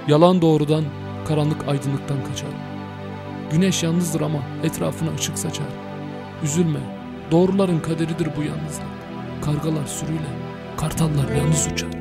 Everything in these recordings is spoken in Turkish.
Yalan doğrudan, karanlık aydınlıktan kaçar. Güneş yalnızdır ama etrafına ışık saçar. Üzülme, doğruların kaderidir bu yalnızlık. Kargalar sürüyle, kartallar yalnız uçar.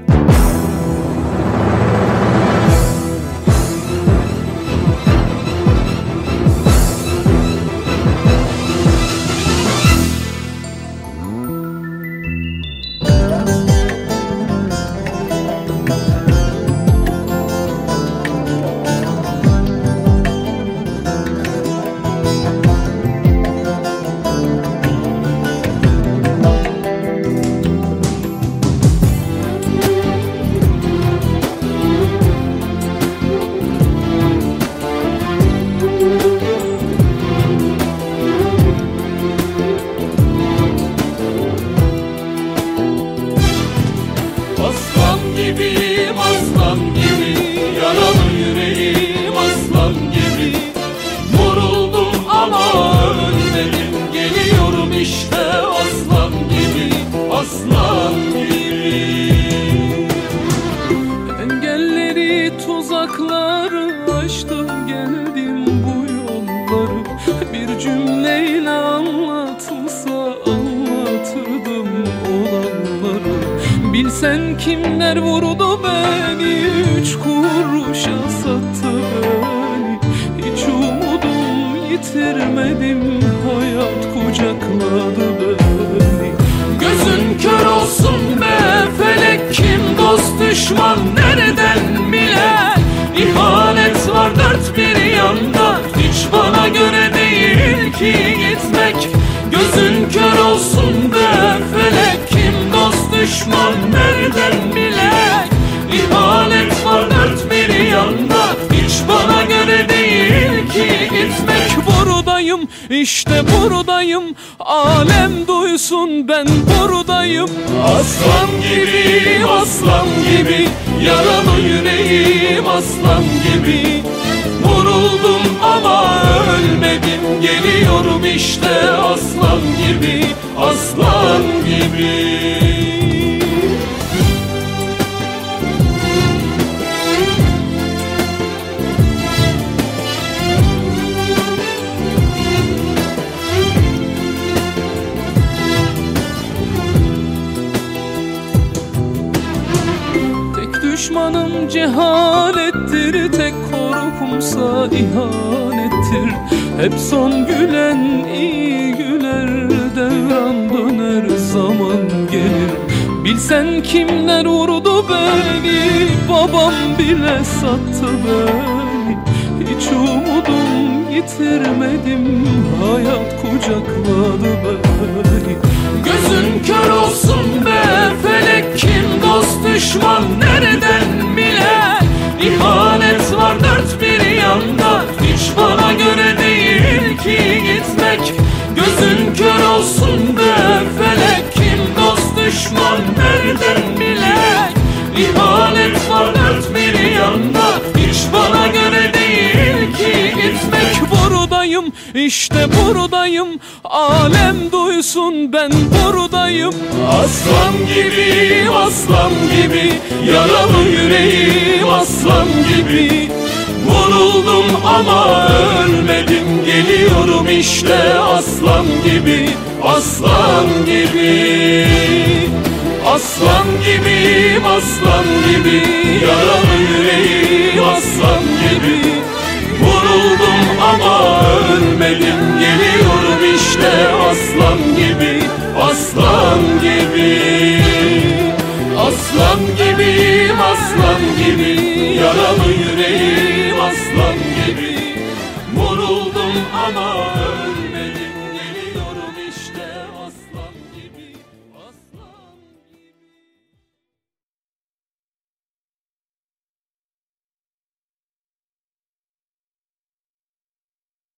Aslan gibiyim, aslan gibi, yaralı yüreğim aslan gibi. Vuruldum ama ölmedim, geliyorum işte aslan gibi, aslan gibi. Engelleri, tuzakları aştım, geldim bu yolları. Bir cümleyle anlatılsa anlatırdım olanları. Bilsen kimler vurdu beni, 3 kuruşa sattı beni. Hiç umudum yitirmedim, hayat kucakladı beni. Gözün kör olsun be felek, kim dost düşman nereden bile. İhanet var dört bir yanda, hiç bana göre değil ki gitmek. Gözün kör olsun be felek, kim dost düşman nereden bile. İhanet var dört bir yanda, hiç bana göre değil ki gitmek. Buradayım, işte buradayım, alem duysun ben buradayım. Aslan gibi, aslan gibi, yaralı yüreğim aslan gibi. Vuruldum ama ölmedim, geliyorum işte aslan gibi, aslan gibi. Düşmanım cehalettir, tek korkumsa ihanettir. Hep son gülen iyi güler, devran döner zaman gelir. Bilsen kimler vurdu beni, babam bile sattı beni. Hiç umudum yitirmedim, hayat kucakladı beni. Gözün kör olsun be felek, kim dost düşman nereden bile. İhanet var dört bir yanda, hiç bana göre değil ki gitmek. Gözün kör olsun be felek, kim dost düşman nereden bile. İhanet var dört bir yanda, hiç bana göre değil ki gitmek. Buradayım, işte buradayım, alem duysun ben buradayım. Aslan gibi, aslan gibi, yaralı yüreğim aslan gibi. Vuruldum ama ölmedim, geliyorum işte aslan gibi, aslan gibi. Aslan gibiyim, aslan gibi, yaralı yüreğim aslan gibi. Vuruldum ama